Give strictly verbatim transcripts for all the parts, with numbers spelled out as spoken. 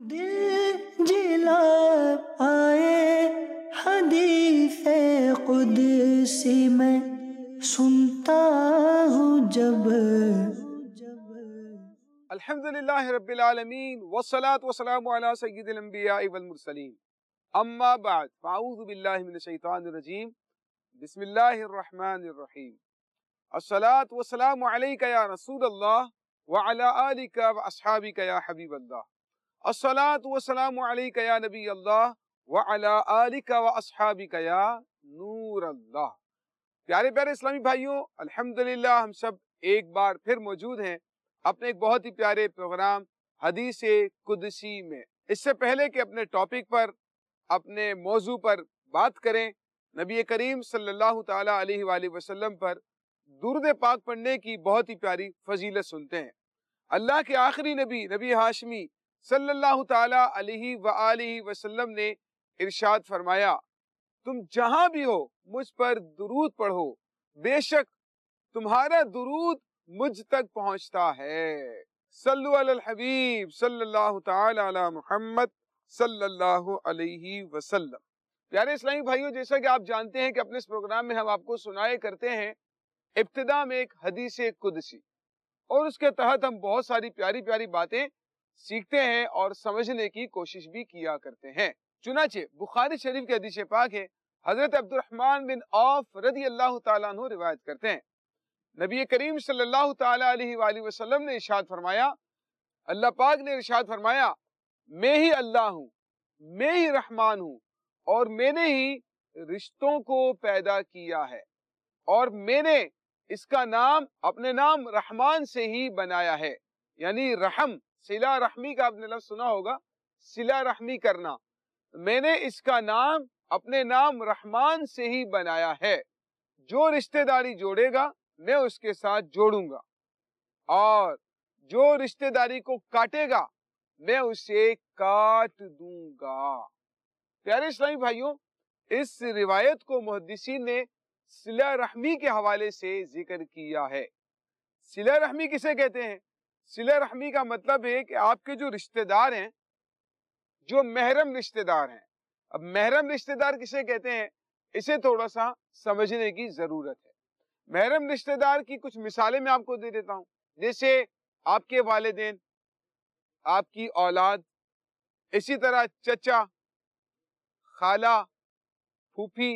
دل جلا آئے حدیث قدسی میں سنتا ہوں جب. الحمدللہ رب العالمین والصلاة والسلام علی سید الانبیاء والمرسلین. اما بعد فاعوذ باللہ من الشیطان الرجیم. بسم اللہ الرحمن الرحیم. الصلاة والسلام علیک یا رسول اللہ وعلی آلک واصحابک یا حبیب اللہ. الصلاة والسلام علیک یا نبی اللہ وعلی آلک واصحابک یا نور اللہ. پیارے پیارے اسلامی بھائیوں، الحمدللہ ہم سب ایک بار پھر موجود ہیں اپنے ایک بہت ہی پیارے پروگرام حدیث قدسی میں. اس سے پہلے کہ اپنے ٹاپک پر، اپنے موضوع پر بات کریں، نبی کریم صلی اللہ تعالی علیہ وآلہ وسلم پر درود پاک پڑھنے کی بہت ہی پیاری فضیلت سنتے ہیں. اللہ کے آخری نبی نبی ہاشمی صلی اللہ تعالی علیہ وآلہ وسلم نے ارشاد فرمایا، تم جہاں بھی ہو مجھ پر درود پڑھو، بے شک تمہارا درود مجھ تک پہنچتا ہے. صلو علی الحبیب صلی اللہ تعالی علی محمد صلی اللہ علیہ وسلم. پیارے اسلامی بھائیوں، جیسا کہ آپ جانتے ہیں کہ اپنے اس پروگرام میں ہم آپ کو سنائے کرتے ہیں ابتدا میں ایک حدیث قدسی، اور اس کے تحت ہم بہت ساری پیاری پیاری باتیں سیکھتے ہیں اور سمجھنے کی کوشش بھی کیا کرتے ہیں. چنانچہ بخاری شریف کے حدیث پاک ہے، حضرت عبد الرحمن بن عوف رضی اللہ تعالیٰ عنہ روایت کرتے ہیں، نبی کریم صلی اللہ تعالی علیہ وآلہ وسلم نے ارشاد فرمایا، اللہ پاک نے ارشاد فرمایا، میں ہی اللہ ہوں، میں ہی رحمان ہوں، اور میں نے ہی رشتوں کو پیدا کیا ہے، اور میں نے اس کا نام اپنے نام رحمان سے ہی بنایا ہے. یعنی رحم، صلہ رحمی کا آپ نے لفظ سنا ہوگا، صلہ رحمی کرنا. میں نے اس کا نام اپنے نام رحمان سے ہی بنایا ہے. جو رشتہ داری جوڑے گا میں اس کے ساتھ جوڑوں گا، اور جو رشتہ داری کو کاٹے گا میں اسے کاٹ دوں گا. پیارے اسلامی بھائیوں، اس روایت کو محدثین نے صلہ رحمی کے حوالے سے ذکر کیا ہے. صلہ رحمی کسے کہتے ہیں؟ صلہ رحمی کا مطلب ہے کہ آپ کے جو رشتہ دار ہیں، جو محرم رشتہ دار ہیں. اب محرم رشتہ دار کسے کہتے ہیں، اسے تھوڑا سا سمجھنے کی ضرورت ہے. محرم رشتہ دار کی کچھ مثالیں میں آپ کو دے دیتا ہوں. جیسے آپ کے والدین، آپ کی اولاد، اسی طرح چچا، خالہ، پھوپھی،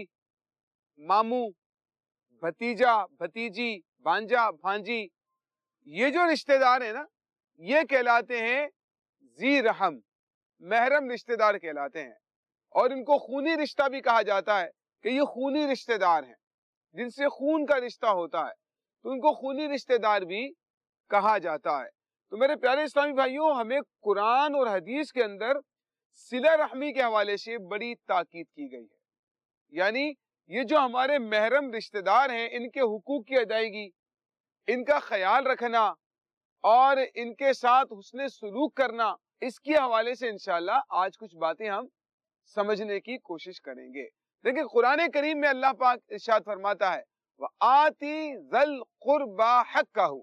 ماموں، بھتیجا، بھتیجی، بھانجا، بھانجی. یہ جو رشتہ دار ہیں نا، یہ کہلاتے ہیں ذی رحم، محرم رشتہ دار کہلاتے ہیں. اور ان کو خونی رشتہ بھی کہا جاتا ہے کہ یہ خونی رشتہ دار ہیں، جن سے خون کا رشتہ ہوتا ہے، تو ان کو خونی رشتہ دار بھی کہا جاتا ہے. تو میرے پیارے اسلامی بھائیوں، ہمیں قرآن اور حدیث کے اندر صلہ رحمی کے حوالے سے بڑی تاکید کی گئی ہے. یعنی یہ جو ہمارے محرم رشتہ دار ہیں، ان کے حقوق کی ادائیگی، ان کا خیال رکھنا اور ان کے ساتھ حسن سلوک کرنا، اس کے حوالے سے انشاءاللہ آج کچھ باتیں ہم سمجھنے کی کوشش کریں گے. دیکھیں قرآن کریم میں اللہ پاک ارشاد فرماتا ہے، وَآتِ ذَا الْقُرْبَى حَقَّهُ.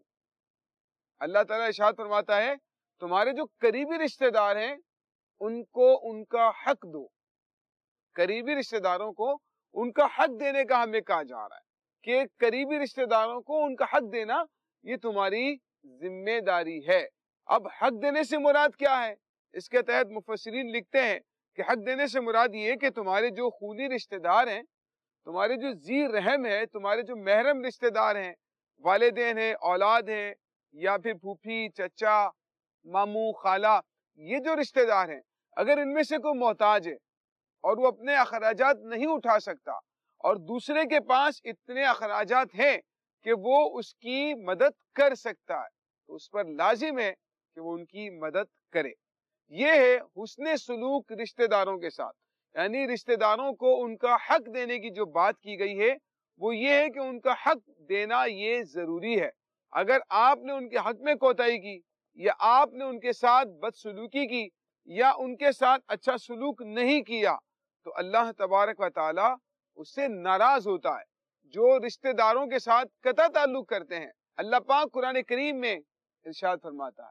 اللہ تعالیٰ ارشاد فرماتا ہے تمہارے جو قریبی رشتہ دار ہیں ان کو ان کا حق دو. قریبی رشتہ داروں کو ان کا حق دینے کا ہمیں کہا جا رہا ہے کہ قریبی رشتہ داروں کو ان کا حق دینا یہ تمہاری ذمہ داری ہے. اب حق دینے سے مراد کیا ہے؟ اس کے تحت مفسرین لکھتے ہیں کہ حق دینے سے مراد یہ کہ تمہارے جو خونی رشتہ دار ہیں، تمہارے جو ذی رحم ہے، تمہارے جو محرم رشتہ دار ہیں، والدین ہیں، اولاد ہیں، یا پھر پھوپھی، چچا، ماموں، خالہ، یہ جو رشتہ دار ہیں، اگر ان میں سے کوئی محتاج ہے اور وہ اپنے اخراجات نہیں اٹھا سکتا اور دوسرے کے پاس اتنے اخراجات ہیں کہ وہ اس کی مدد کر سکتا ہے، تو اس پر لازم ہے کہ وہ ان کی مدد کرے. یہ ہے حسن سلوک رشتہ داروں کے ساتھ. یعنی رشتہ داروں کو ان کا حق دینے کی جو بات کی گئی ہے وہ یہ ہے کہ ان کا حق دینا یہ ضروری ہے. اگر آپ نے ان کے حق میں کوتاہی کی، یا آپ نے ان کے ساتھ بدسلوکی کی، یا ان کے ساتھ اچھا سلوک نہیں کیا، تو اللہ تبارک و تعالی اس سے ناراض ہوتا ہے. جو رشتہ داروں کے ساتھ قطع تعلق کرتے ہیں، اللہ پاک قرآن کریم میں ارشاد فرماتا ہے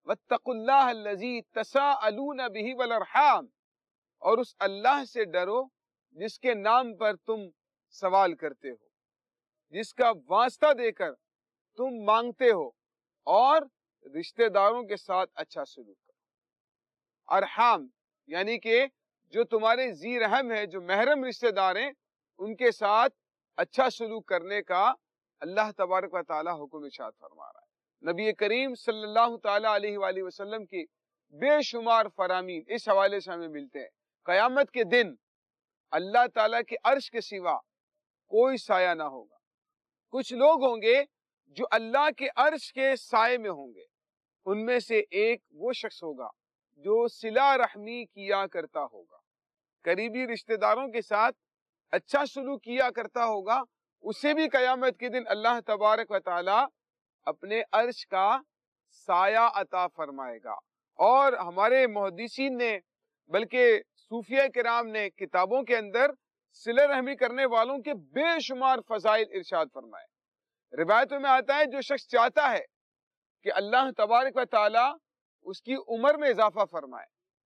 وَاتَّقُوا اللَّهَ الَّذِي تَسَاءَلُونَ بِهِ وَالْأَرْحَامَ، اور اس اللہ سے ڈرو جس کے نام پر تم سوال کرتے ہو، جس کا واسطہ دے کر تم مانگتے ہو، اور رشتہ داروں کے ساتھ اچھا سلوک کرو۔ ارحام یعنی کہ جو تمہارے ذی رحم ہے، جو محرم رشتہ دار ہیں، ان کے ساتھ اچھا سلوک کرنے کا اللہ تبارک و تعالی حکم ارشاد فرما رہا ہے۔ نبی کریم صلی اللہ تعالی علیہ وآلہ وسلم کی بے شمار فرامین اس حوالے سے ہمیں ملتے ہیں۔ قیامت کے دن اللہ تعالیٰ کے عرش کے سوا کوئی سایہ نہ ہوگا۔ کچھ لوگ ہوں گے جو اللہ کے عرش کے سائے میں ہوں گے، ان میں سے ایک وہ شخص ہوگا جو صلہ رحمی کیا کرتا ہوگا، قریبی رشتہ داروں کے ساتھ اچھا سلوک کیا کرتا ہوگا، اسے بھی قیامت کے دن اللہ تبارک و تعالی اپنے عرش کا سایہ عطا فرمائے گا۔ اور ہمارے محدثین نے بلکہ صوفیہ کرام نے کتابوں کے اندر صلہ رحمی کرنے والوں کے بے شمار فضائل ارشاد فرمائے۔ روایتوں میں آتا ہے جو شخص چاہتا ہے کہ اللہ تبارک و تعالی اس کی عمر میں اضافہ فرمائے،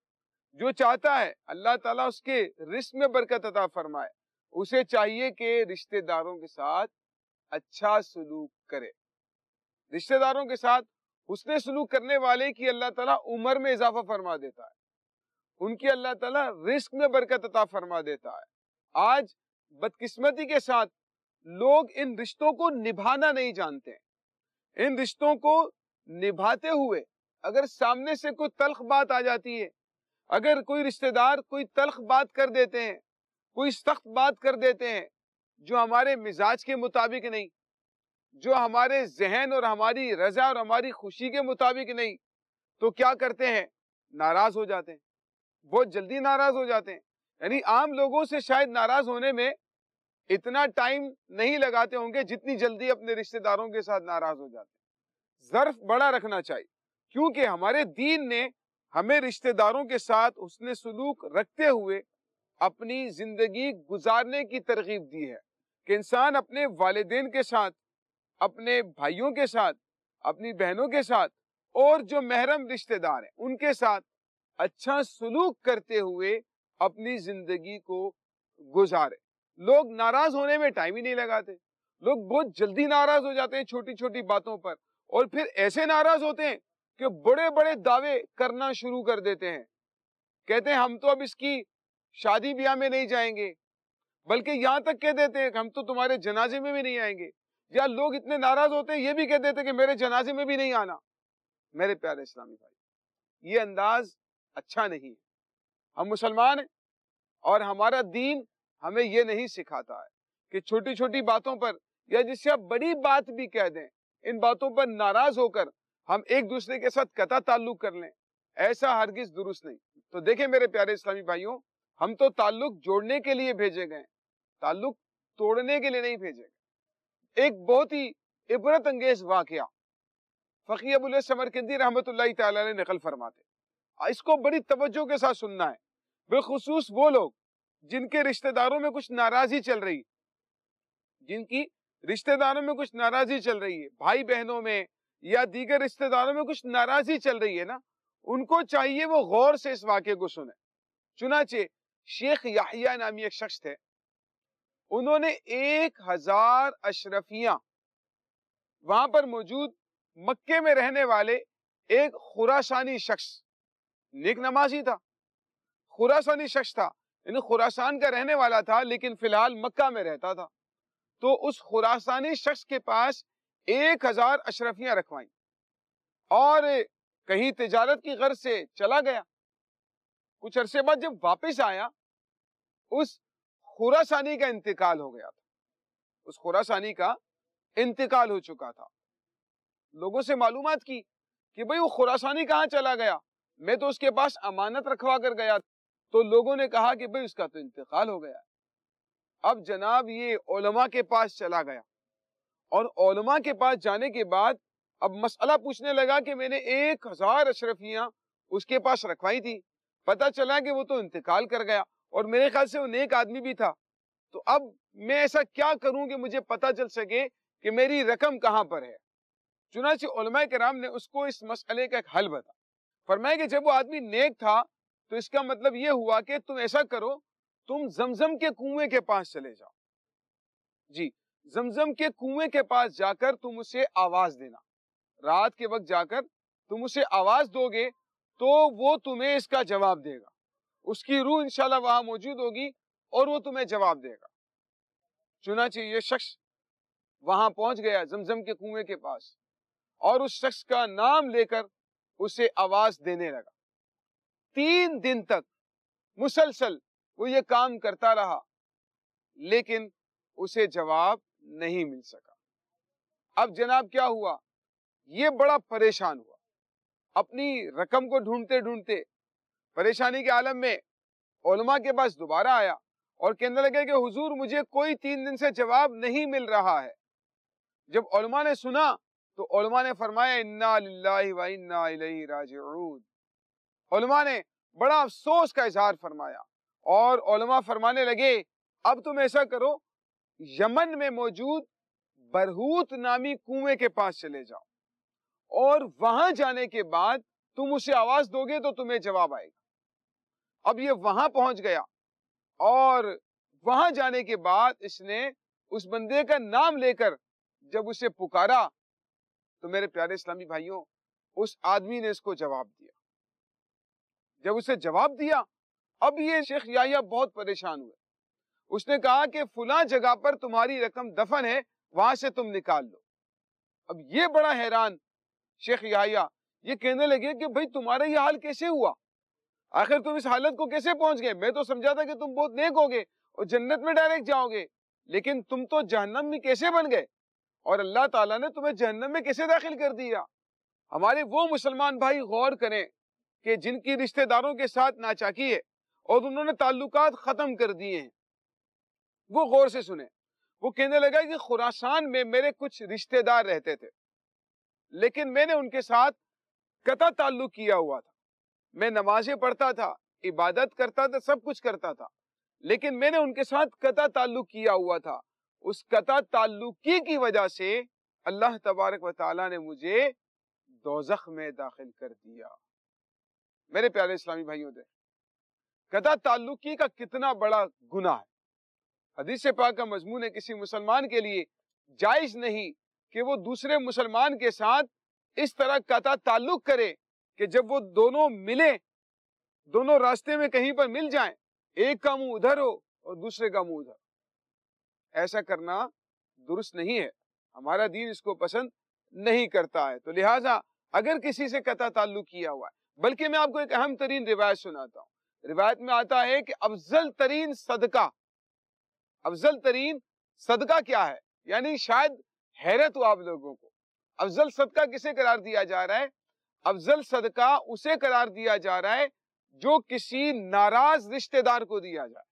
جو چاہتا ہے اللہ تعالیٰ اس کے رزق میں برکت عطا فرمائے، اسے چاہیے کہ رشتہ داروں کے ساتھ اچھا سلوک کرے۔ رشتہ داروں کے ساتھ حسن سلوک کرنے والے کی اللہ تعالیٰ عمر میں اضافہ فرما دیتا ہے، ان کی اللہ تعالیٰ رزق میں برکت عطا فرما دیتا ہے۔ آج بدقسمتی کے ساتھ لوگ ان رشتوں کو نبھانا نہیں جانتے، ان رشتوں کو نبھاتے ہوئے اگر سامنے سے کوئی تلخ بات آ جاتی ہے، اگر کوئی رشتہ دار کوئی تلخ بات کر دیتے ہیں، کوئی سخت بات کر دیتے ہیں جو ہمارے مزاج کے مطابق نہیں، جو ہمارے ذہن اور ہماری رضا اور ہماری خوشی کے مطابق نہیں، تو کیا کرتے ہیں؟ ناراض ہو جاتے ہیں، بہت جلدی ناراض ہو جاتے ہیں۔ یعنی عام لوگوں سے شاید ناراض ہونے میں اتنا ٹائم نہیں لگاتے ہوں گے جتنی جلدی اپنے رشتہ داروں کے ساتھ ناراض ہو جاتے ہیں۔ ظرف بڑا رکھنا چاہیے، کیونکہ ہمارے دین نے ہمیں رشتہ داروں کے ساتھ حسن سلوک رکھتے ہوئے اپنی زندگی گزارنے کی ترغیب دی ہے کہ انسان اپنے والدین کے ساتھ، اپنے بھائیوں کے ساتھ، اپنی بہنوں کے ساتھ، اور جو محرم رشتہ دار ہیں ان کے ساتھ اچھا سلوک کرتے ہوئے اپنی زندگی کو گزارے۔ لوگ ناراض ہونے میں ٹائم ہی نہیں لگاتے، لوگ بہت جلدی ناراض ہو جاتے ہیں چھوٹی چھوٹی باتوں پر، اور پھر ایسے ناراض ہوتے ہیں کہ بڑے بڑے دعوے کرنا شروع کر دیتے ہیں، کہتے ہیں ہم تو اب اس کی شادی بیاہ میں نہیں جائیں گے، بلکہ یہاں تک کہہ دیتے ہیں کہ ہم تو تمہارے جنازے میں بھی نہیں آئیں گے، یا لوگ اتنے ناراض ہوتے ہیں یہ بھی کہہ دیتے ہیں کہ میرے جنازے میں بھی نہیں آنا۔ میرے پیارے اسلامی بھائی، یہ انداز اچھا نہیں ہے۔ ہم مسلمان ہیں اور ہمارا دین ہمیں یہ نہیں سکھاتا ہے کہ چھوٹی چھوٹی باتوں پر، یا جس سے آپ بڑی بات بھی کہہ دیں، ان باتوں پر ناراض ہو کر ہم ایک دوسرے کے ساتھ قطع تعلق کر لیں، ایسا ہرگز درست نہیں۔ تو دیکھیں میرے پیارے اسلامی بھائیوں، ہم تو تعلق جوڑنے کے لیے بھیجے گئے، تعلق توڑنے کے لیے نہیں بھیجے گئے۔ ایک بہت ہی عبرت انگیز واقعہ فقی ابو الیاس سمرقندی رحمۃ اللہ تعالی علیہ نقل فرماتے، اس کو بڑی توجہ کے ساتھ سننا ہے، بالخصوص وہ لوگ جن کے رشتہ داروں میں کچھ ناراضی چل رہی جن کی رشتہ داروں میں کچھ ناراضی چل رہی ہے، بھائی بہنوں میں یا دیگر رشتہ داروں میں کچھ ناراضی چل رہی ہے نا، ان کو چاہیے وہ غور سے اس واقعے کو سنیں۔ چنانچہ شیخ یحییٰ نامی ایک شخص تھے، انہوں نے ایک ہزار اشرفیاں وہاں پر موجود مکے میں رہنے والے ایک خراسانی شخص، نیک نمازی تھا، خراسانی شخص تھا، یعنی خراسان کا رہنے والا تھا لیکن فی الحال مکہ میں رہتا تھا، تو اس خراسانی شخص کے پاس ایک ہزار اشرفیاں رکھوائیں، اور کہیں تجارت کی غرض سے چلا گیا۔ کچھ عرصے بعد جب واپس آیا، اس خراسانی کا انتقال ہو گیا تھا، اس خراسانی کا انتقال ہو چکا تھا۔ لوگوں سے معلومات کی کہ بھئی وہ خراسانی کہاں چلا گیا، میں تو اس کے پاس امانت رکھوا کر گیا، تو لوگوں نے کہا کہ بھئی اس کا تو انتقال ہو گیا۔ اب جناب یہ علماء کے پاس چلا گیا، اور علماء کے پاس جانے کے بعد اب مسئلہ پوچھنے لگا کہ میں نے ایک ہزار اشرفیاں اس کے پاس رکھوائی تھی، پتہ چلا کہ وہ تو انتقال کر گیا، اور میرے خیال سے وہ نیک آدمی بھی تھا، تو اب میں ایسا کیا کروں کہ مجھے پتہ چل سکے کہ میری رقم کہاں پر ہے، چنانچہ علماء کرام نے اس کو اس مسئلے کا ایک حل بتا فرمایا کہ جب وہ آدمی نیک تھا تو اس کا مطلب یہ ہوا کہ تم ایسا کرو، تم زمزم کے کنویں کے پاس چلے جاؤ، جی زمزم کے کنویں کے پاس جا کر تم اسے آواز دینا، رات کے وقت جا کر تم اسے آواز دو گے تو وہ تمہیں اس کا جواب دے گا، اس کی روح انشاءاللہ وہاں موجود ہوگی اور وہ تمہیں جواب دے گا۔ چنانچہ یہ شخص وہاں پہنچ گیا زمزم کے کنویں کے پاس اور اس شخص کا نام لے کر اسے آواز دینے لگا۔ تین دن تک مسلسل وہ یہ کام کرتا رہا لیکن اسے جواب نہیں مل سکا۔ اب جناب کیا ہوا، یہ بڑا پریشان ہوا، اپنی رقم کو ڈھونڈتے ڈھونڈتے پریشانی کے عالم میں علماء کے پاس دوبارہ آیا اور کہنے لگے کہ حضور مجھے کوئی تین دن سے جواب نہیں مل رہا ہے۔ جب علماء نے سنا تو علماء نے فرمایا انا للہ و انا الیہ راجعون۔ علماء نے بڑا افسوس کا اظہار فرمایا اور علماء فرمانے لگے اب تم ایسا کرو، یمن میں موجود برہوت نامی کنویں کے پاس چلے جاؤ اور وہاں جانے کے بعد تم اسے آواز دو گے تو تمہیں جواب آئے گا۔ اب یہ وہاں پہنچ گیا اور وہاں جانے کے بعد اس نے اس بندے کا نام لے کر جب اسے پکارا تو میرے پیارے اسلامی بھائیوں اس آدمی نے اس کو جواب دیا۔ جب اسے جواب دیا اب یہ شیخ یحییٰ بہت پریشان ہوئے، اس نے کہا کہ فلاں جگہ پر تمہاری رقم دفن ہے، وہاں سے تم نکال لو۔ اب یہ بڑا حیران شیخ یحییٰ یہ کہنے لگے کہ بھئی تمہارا یہ حال کیسے ہوا، آخر تم اس حالت کو کیسے پہنچ گئے؟ میں تو سمجھا تھا کہ تم بہت نیک ہوگے اور جنت میں ڈائریکٹ جاؤ گے، لیکن تم تو جہنم میں کیسے بن گئے اور اللہ تعالیٰ نے تمہیں جہنم میں کیسے داخل کر دیا؟ ہمارے وہ مسلمان بھائی غور کریں کہ جن کی رشتہ داروں کے ساتھ ناچاکی ہے اور انہوں نے تعلقات ختم کر دیے ہیں، وہ غور سے سنیں۔ وہ کہنے لگا کہ خراسان میں میرے کچھ رشتہ دار رہتے تھے لیکن میں نے ان کے ساتھ قطع تعلق کیا ہوا تھا، میں نمازیں پڑھتا تھا، عبادت کرتا تھا، سب کچھ کرتا تھا، لیکن میں نے ان کے ساتھ قطع تعلق کیا ہوا تھا۔ اس قطع تعلقی کی وجہ سے اللہ تبارک و تعالیٰ نے مجھے دوزخ میں داخل کر دیا۔ میرے پیارے اسلامی بھائیوں دے قطع تعلقی کا کتنا بڑا گناہ ہے۔ حدیث پاک کا مضمون ہے کسی مسلمان کے لیے جائز نہیں کہ وہ دوسرے مسلمان کے ساتھ اس طرح قطع تعلق کرے کہ جب وہ دونوں ملیں، دونوں راستے میں کہیں پر مل جائیں، ایک کا منہ ادھر ہو اور دوسرے کا منہ ادھر۔ ایسا کرنا درست نہیں ہے، ہمارا دین اس کو پسند نہیں کرتا ہے۔ تو لہٰذا اگر کسی سے قطع تعلق کیا ہوا ہے، بلکہ میں آپ کو ایک اہم ترین روایت سناتا ہوں۔ روایت میں آتا ہے کہ افضل ترین صدقہ، افضل ترین صدقہ کیا ہے؟ یعنی شاید حیرت ہو آپ لوگوں کو، افضل صدقہ کسے قرار دیا جا رہا ہے؟ افضل صدقہ اسے قرار دیا جا رہا ہے جو کسی ناراض رشتہ دار کو دیا جائے،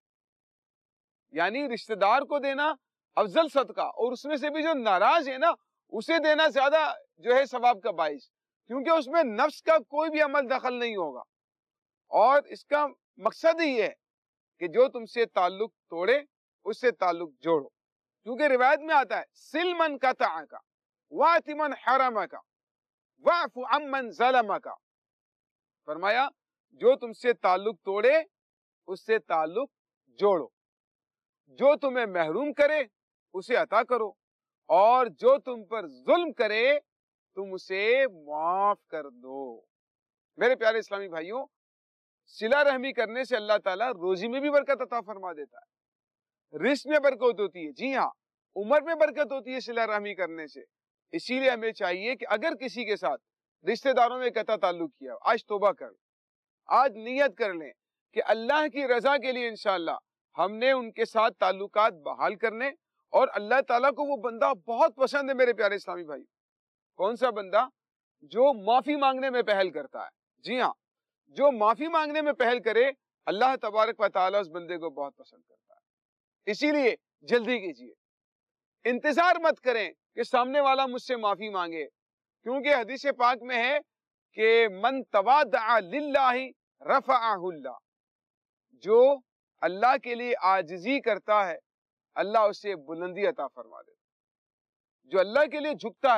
یعنی رشتہ دار کو دینا افضل صدقہ، اور اس میں سے بھی جو ناراض ہے نا اسے دینا زیادہ جو ہے ثواب کا باعث، کیونکہ اس میں نفس کا کوئی بھی عمل دخل نہیں ہوگا، اور اس کا مقصد ہی ہے کہ جو تم سے تعلق توڑے اس سے تعلق جوڑو، کیونکہ روایت میں آتا ہے سل من قطعک واعط من حرمک واعف عمن ظلمک، فرمایا جو تم سے تعلق توڑے اس سے تعلق جوڑو، جو تمہیں محروم کرے اسے عطا کرو، اور جو تم پر ظلم کرے تم اسے معاف کر دو۔ میرے پیارے اسلامی بھائیوں، صلہ رحمی کرنے سے اللہ تعالیٰ روزی میں بھی برکت عطا فرما دیتا ہے، رزق میں برکت ہوتی ہے، جی ہاں عمر میں برکت ہوتی ہے صلہ رحمی کرنے سے۔ اسی لیے ہمیں چاہیے کہ اگر کسی کے ساتھ رشتہ داروں میں قطع تعلق کیا، آج توبہ کر لیں، آج نیت کر لیں کہ اللہ کی رضا کے لیے انشاءاللہ ہم نے ان کے ساتھ تعلقات بحال کرنے، اور اللہ تعالیٰ کو وہ بندہ بہت پسند ہے میرے پیارے اسلامی بھائی۔ کون سا بندہ؟ جو معافی مانگنے میں پہل کرتا ہے، جی ہاں جو معافی مانگنے میں پہل کرے اللہ تبارک و تعالیٰ اس بندے کو بہت پسند کرتا ہے۔ اسی لیے جلدی کیجیے، انتظار مت کریں کہ سامنے والا مجھ سے معافی مانگے، کیونکہ حدیث پاک میں ہے کہ من تواضع للہ رفعہ اللہ، جو اللہ کے لیے عاجزی کرتا ہے اللہ اسے بلندی عطا فرما دیتا، جو اللہ کے لیے جھکتا ہے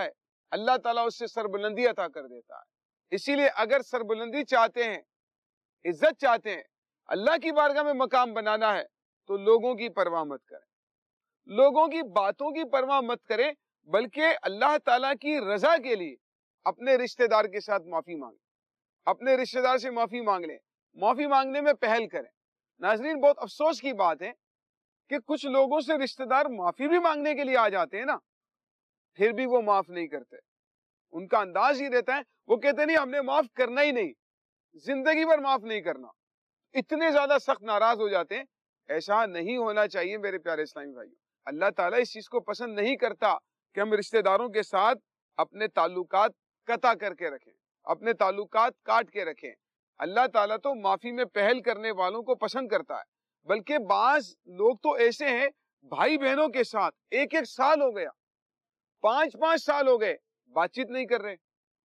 اللہ تعالیٰ اس سے سربلندی عطا کر دیتا ہے۔ اسی لیے اگر سربلندی چاہتے ہیں، عزت چاہتے ہیں، اللہ کی بارگاہ میں مقام بنانا ہے، تو لوگوں کی پرواہ مت کریں، لوگوں کی باتوں کی پرواہ مت کریں، بلکہ اللہ تعالیٰ کی رضا کے لیے اپنے رشتہ دار کے ساتھ معافی مانگیں، اپنے رشتہ دار سے معافی مانگ لیں، معافی مانگنے میں پہل کریں۔ ناظرین، بہت افسوس کی بات ہے کہ کچھ لوگوں سے رشتہ دار معافی بھی مانگنے کے لیے آ جاتے ہیں نا، پھر بھی وہ معاف نہیں کرتے۔ ان کا انداز ہی رہتا ہے، وہ کہتے نہیں ہم نے معاف کرنا ہی نہیں، زندگی بھر معاف نہیں کرنا، اتنے زیادہ سخت ناراض ہو جاتے ہیں۔ ایسا نہیں ہونا چاہیے میرے پیارے اسلامی بھائیوں۔ اللہ تعالیٰ اس چیز کو پسند نہیں کرتا کہ ہم رشتہ داروں کے ساتھ اپنے تعلقات قطع کر کے رکھیں، اپنے تعلقات کاٹ کے رکھیں۔ اللہ تعالیٰ تو معافی میں پہل کرنے والوں کو پسند کرتا ہے، بلکہ بعض لوگ تو ایسے ہیں بھائی بہنوں کے ساتھ ایک ایک سال ہو گیا، پانچ پانچ سال ہو گئے، بات چیت نہیں کر رہے،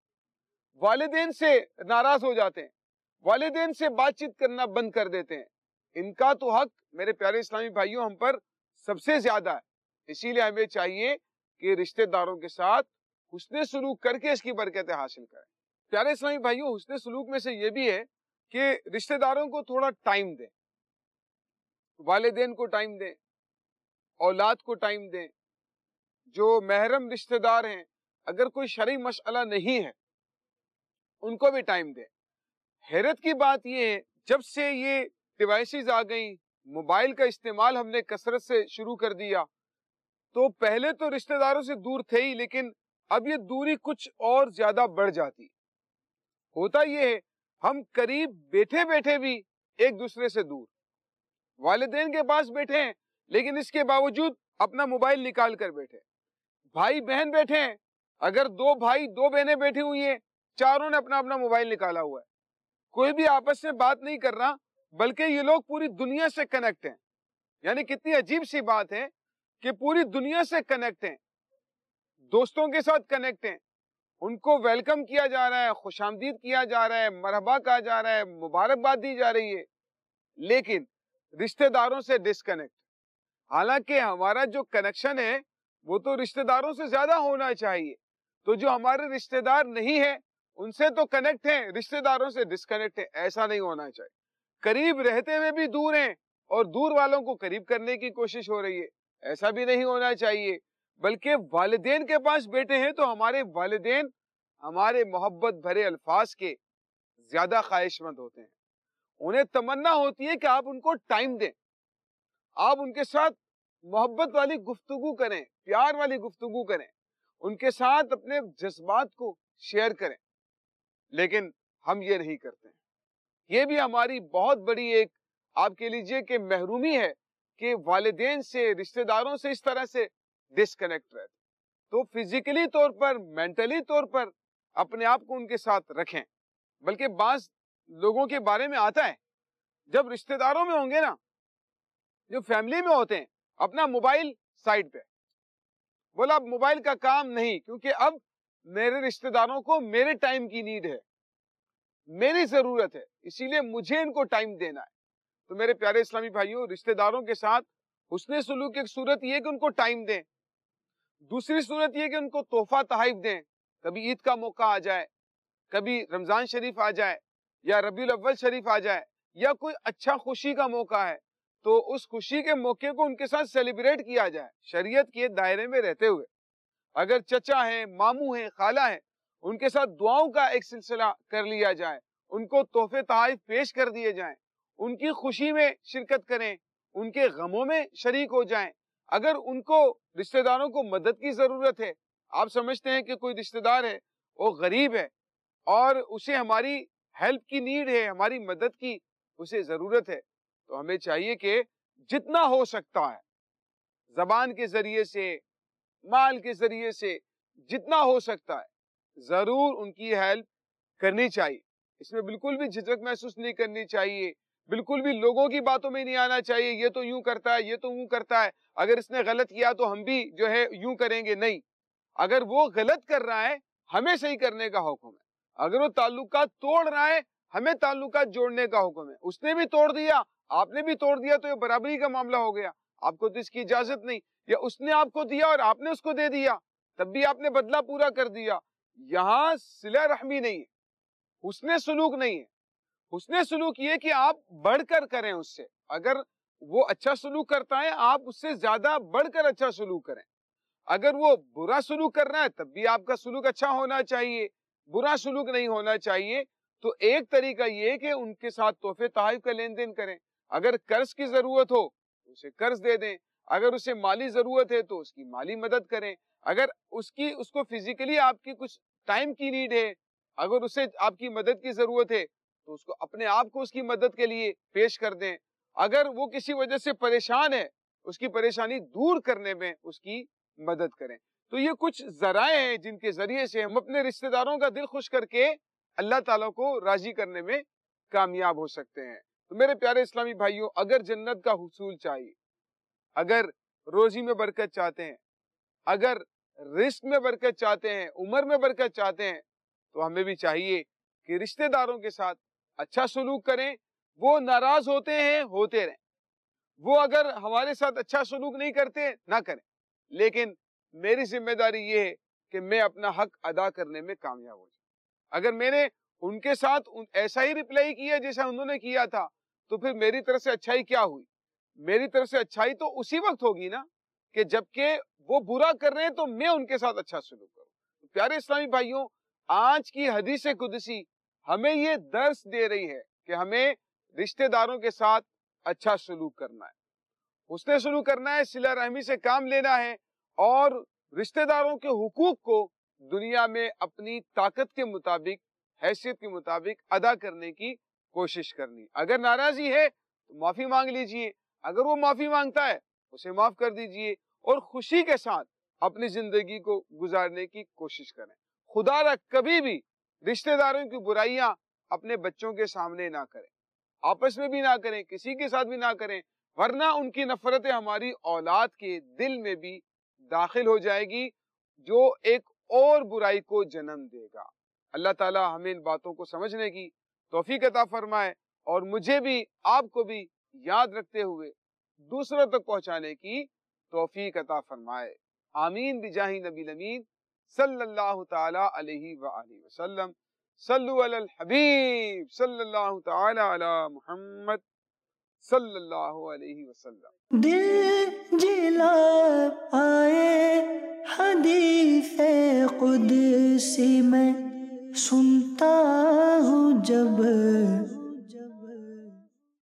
والدین سے ناراض ہو جاتے ہیں، والدین سے بات چیت کرنا بند کر دیتے ہیں۔ ان کا تو حق میرے پیارے اسلامی بھائیوں ہم پر سب سے زیادہ ہے۔ اسی لیے ہمیں چاہیے کہ رشتہ داروں کے ساتھ حسن سلوک کر کے اس کی برکتیں حاصل کریں۔ پیارے اسلامی بھائیوں، حسن سلوک میں سے یہ بھی ہے کہ رشتہ داروں کو تھوڑا ٹائم دیں، والدین کو ٹائم دیں، اولاد کو ٹائم دیں، جو محرم رشتہ دار ہیں اگر کوئی شرعی مسئلہ نہیں ہے ان کو بھی ٹائم دیں۔ حیرت کی بات یہ ہے، جب سے یہ ڈیوائسز آ گئیں، موبائل کا استعمال ہم نے کثرت سے شروع کر دیا، تو پہلے تو رشتہ داروں سے دور تھے ہی، لیکن اب یہ دوری کچھ اور زیادہ بڑھ جاتی۔ ہوتا یہ ہے ہم قریب بیٹھے بیٹھے بھی ایک دوسرے سے دور، والدین کے پاس بیٹھے ہیں لیکن اس کے باوجود اپنا موبائل نکال کر بیٹھے، بھائی بہن بیٹھے ہیں، اگر دو بھائی دو بہنیں بیٹھی ہوئی ہیں، چاروں نے اپنا اپنا موبائل نکالا ہوا ہے، کوئی بھی آپس میں بات نہیں کر رہا، بلکہ یہ لوگ پوری دنیا سے کنیکٹ ہیں۔ یعنی کتنی عجیب سی بات ہے کہ پوری دنیا سے کنیکٹ ہیں، دوستوں کے ساتھ کنیکٹ ہیں، ان کو ویلکم کیا جا رہا ہے، خوش آمدید کیا جا رہا ہے، مرحبا کہا جا رہا ہے، مبارکباد دی جا رہی ہے، لیکن رشتہ داروں سے ڈسکنیکٹ۔ حالانکہ ہمارا جو کنیکشن ہے وہ تو رشتہ داروں سے زیادہ ہونا چاہیے، تو جو ہمارے رشتہ دار نہیں ہیں ان سے تو کنیکٹ ہیں، رشتہ داروں سے ڈسکنیکٹ ہیں۔ ایسا نہیں ہونا چاہیے، قریب رہتے ہوئے بھی دور ہیں اور دور والوں کو قریب کرنے کی کوشش ہو رہی ہے، ایسا بھی نہیں ہونا چاہیے۔ بلکہ والدین کے پاس بیٹھے ہیں تو ہمارے والدین ہمارے محبت بھرے الفاظ کے زیادہ خواہش مند ہوتے ہیں، انہیں تمنا ہوتی ہے کہ آپ ان کو ٹائم دیں، آپ ان کے ساتھ محبت والی گفتگو کریں، پیار والی گفتگو کریں، ان کے ساتھ اپنے جذبات کو شیئر کریں، لیکن ہم یہ نہیں کرتے ہیں۔ یہ بھی ہماری بہت بڑی ایک آپ کہہ لیجئے کہ محرومی ہے کہ والدین سے، رشتہ داروں سے اس طرح سے ڈسکنیکٹ رہتے۔ تو فزیکلی طور پر، مینٹلی طور پر اپنے آپ کو ان کے ساتھ رکھیں۔ بلکہ بعض لوگوں کے بارے میں آتا ہے جب رشتہ داروں میں ہوں گے نا، جو فیملی میں ہوتے ہیں، اپنا موبائل سائڈ پہ، بولا اب موبائل کا کام نہیں، کیونکہ اب میرے رشتہ داروں کو میرے ٹائم کی نیڈ ہے، میری ضرورت ہے، اسی لیے مجھے ان کو ٹائم دینا ہے۔ تو میرے پیارے اسلامی بھائیوں، رشتہ داروں کے ساتھ حسن سلوک کی ایک صورت یہ کہ ان کو ٹائم دیں، دوسری صورت یہ کہ ان کو تحفہ تحائف دیں۔ کبھی عید کا موقع آ جائے، کبھی رمضان شریف آ جائے، یا ربیع الاول شریف آ جائے، یا کوئی اچھا خوشی کا موقع ہے، تو اس خوشی کے موقع کو ان کے ساتھ سیلیبریٹ کیا جائے، شریعت کے دائرے میں رہتے ہوئے۔ اگر چچا ہیں، ماموں ہیں، خالہ ہیں، ان کے ساتھ دعاؤں کا ایک سلسلہ کر لیا جائے، ان کو تحفے تحائف پیش کر دیے جائیں، ان کی خوشی میں شرکت کریں، ان کے غموں میں شریک ہو جائیں۔ اگر ان کو رشتہ داروں کو مدد کی ضرورت ہے، آپ سمجھتے ہیں کہ کوئی رشتہ دار ہے وہ غریب ہے اور اسے ہماری ہیلپ کی نیڈ ہے، ہماری مدد کی اسے ضرورت ہے، تو ہمیں چاہیے کہ جتنا ہو سکتا ہے زبان کے ذریعے سے، مال کے ذریعے سے، جتنا ہو سکتا ہے ضرور ان کی ہیلپ کرنی چاہیے۔ اس میں بالکل بھی جھجک محسوس نہیں کرنی چاہیے، بالکل بھی لوگوں کی باتوں میں نہیں آنا چاہیے، یہ تو یوں کرتا ہے، یہ تو یوں کرتا ہے، اگر اس نے غلط کیا تو ہم بھی جو ہے یوں کریں گے۔ نہیں، اگر وہ غلط کر رہا ہے ہمیں صحیح کرنے کا حکم ہے، اگر وہ تعلقات توڑ رہا ہے ہمیں تعلقات جوڑنے کا حکم ہے۔ اس نے بھی توڑ دیا، آپ نے بھی توڑ دیا، تو یہ برابری کا معاملہ ہو گیا، آپ کو تو اس کی اجازت نہیں، یا اس نے آپ کو دیا اور آپ نے اس کو دے دیا، تب بھی آپ نے بدلہ پورا کر دیا. یہاں صلہ رحمی نہیں ہے، حسن سلوک نہیں ہے. حسن سلوک یہ کہ آپ بڑھ کر کریں اس سے. اگر وہ اچھا سلوک کرتا ہے آپ اس سے زیادہ بڑھ کر اچھا سلوک کریں. اگر وہ برا سلوک کر رہا ہے تب بھی آپ کا سلوک اچھا ہونا چاہیے، برا سلوک نہیں ہونا چاہیے. تو ایک طریقہ یہ کہ ان کے ساتھ تحفے تحائف کا لین دین کریں. اگر قرض کی ضرورت ہو تو اسے قرض دے دیں، اگر اسے مالی ضرورت ہے تو اس کی مالی مدد کریں. اگر اس کی اس کو فزیکلی آپ کی کچھ ٹائم کی نیڈ ہے، اگر اسے آپ کی مدد کی ضرورت ہے تو اس کو اپنے آپ کو اس کی مدد کے لیے پیش کر دیں. اگر وہ کسی وجہ سے پریشان ہے اس کی پریشانی دور کرنے میں اس کی مدد کریں. تو یہ کچھ ذرائع ہیں جن کے ذریعے سے ہم اپنے رشتہ داروں کا دل خوش کر کے اللہ تعالیٰ کو راضی کرنے میں کامیاب ہو سکتے ہیں. تو میرے پیارے اسلامی بھائیوں، اگر جنت کا حصول چاہیے، اگر روزی میں برکت چاہتے ہیں، اگر رزق میں برکت چاہتے ہیں، عمر میں برکت چاہتے ہیں، تو ہمیں بھی چاہیے کہ رشتہ داروں کے ساتھ اچھا سلوک کریں. وہ ناراض ہوتے ہیں ہوتے رہیں، وہ اگر ہمارے ساتھ اچھا سلوک نہیں کرتے نہ کریں، لیکن میری ذمہ داری یہ ہے کہ میں اپنا حق ادا کرنے میں کامیاب ہو جاؤں. اگر میں نے ان کے ساتھ ایسا ہی رپلائی کیا جیسا انہوں نے کیا تھا تو پھر میری طرف سے اچھائی کیا ہوئی؟ میری طرف سے اچھائی تو اسی وقت ہوگی نا کہ جبکہ وہ برا کر رہے ہیں تو میں ان کے ساتھ اچھا سلوک کروں. پیارے اسلامی بھائیوں، آج کی حدیث قدسی ہمیں یہ درس دے رہی ہے کہ ہمیں رشتہ داروں کے ساتھ اچھا سلوک کرنا ہے، حسن سلوک کرنا ہے، صلہ رحمی سے کام لینا ہے اور رشتہ داروں کے حقوق کو دنیا میں اپنی طاقت کے مطابق، حیثیت کے مطابق ادا کرنے کی کوشش کرنی. اگر ناراضی ہے تو معافی مانگ لیجئے، اگر وہ معافی مانگتا ہے اسے معاف کر دیجئے اور خوشی کے ساتھ اپنی زندگی کو گزارنے کی کوشش کریں. خدا را کبھی بھی رشتہ داروں کی برائیاں اپنے بچوں کے سامنے نہ کریں، آپس میں بھی نہ کریں، کسی کے ساتھ بھی نہ کریں، ورنہ ان کی نفرتیں ہماری اولاد کے دل میں بھی داخل ہو جائے گی جو ایک اور برائی کو جنم دے گا. اللہ تعالی ہمیں ان باتوں کو سمجھنے کی توفیق عطا فرمائے اور مجھے بھی آپ کو بھی یاد رکھتے ہوئے دوسروں تک پہنچانے کی توفیق عطا فرمائے. آمین بجاہ نبی الامین صلی اللہ تعالی علیہ وآلہ وسلم. صلو علی الحبیب صلی اللہ تعالی علی محمد صلی اللہ علیہ وسلم. دل جلا آئے حدیث قدسی میں